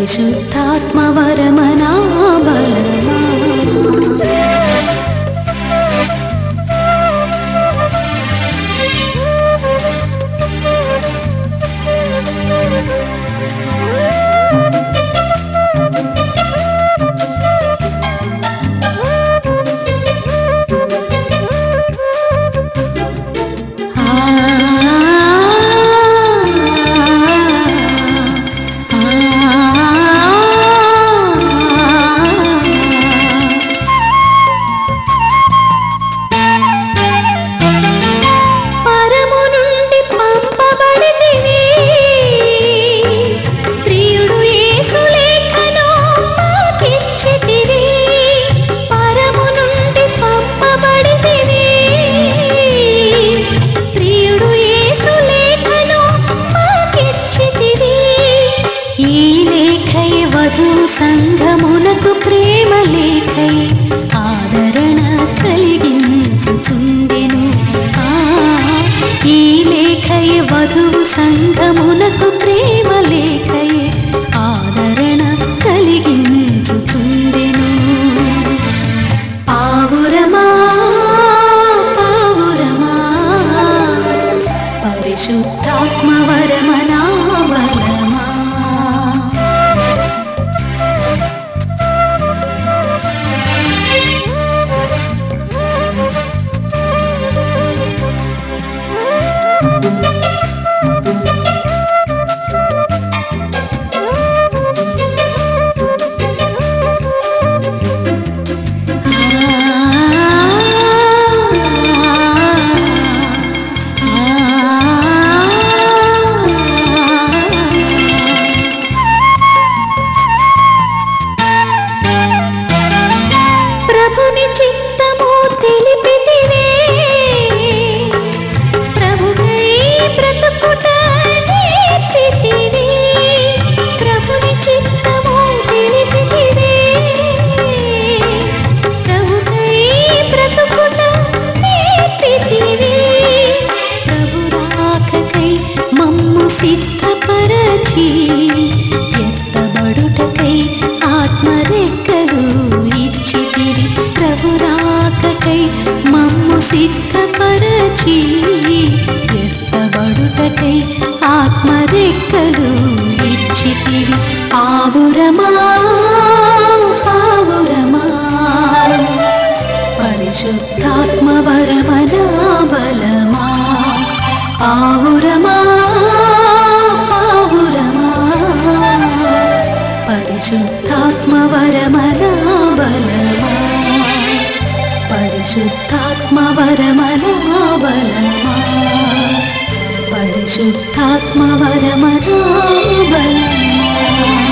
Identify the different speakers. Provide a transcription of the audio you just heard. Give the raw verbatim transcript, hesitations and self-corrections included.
Speaker 1: పరిశుద్ధాత్మవరమనా బలమా సంఘమునకు ప్రేమ లేఖై ఆదరణ కలిగించుచుండెను. ఆ ఈ లేఖై వధువు సంఘమునకు ప్రేమ లేఖై ఆదరణ కలిగించుచుండెను. పావురమా పావురమా పరిశుద్ధాత్మవరమనా బలమా సిద్ధపరచి ఎత్తబడుటకై ఆత్మరెక్కలు ఇచ్చితివి. ప్రభు రాకకై మమ్ము సిద్ధపరచి ఎత్తబడుటకై ఆత్మరెక్కలు ఇచ్చితివి. పావురమా పావురమా పరిశుద్ధాత్మవరమనా బలమా పావురమా పరిశుద్ధాత్మవరమనా బలమా పరిశుద్ధాత్మవరమనా బలమా పరిశుద్ధాత్మవరమనా బలమా